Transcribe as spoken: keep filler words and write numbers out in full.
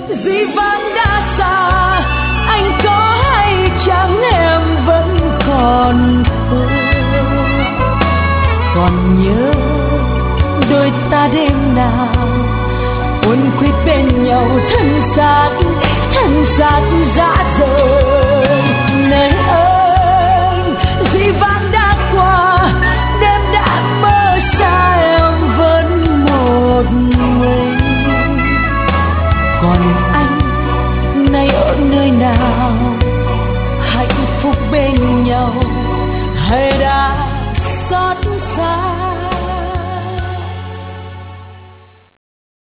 dĩ vãng đã xa, anh có hay chăng em vẫn còn thương, còn nhớ đôi ta đêm nào quấn quýt bên nhau, thân xác thân xác dã rời. Này ơi, dĩ vãng đã qua, đêm đã mơ xa em vẫn một mình, còn anh nay ở nơi nào, hạnh phúc bên nhau hay đã xót xa.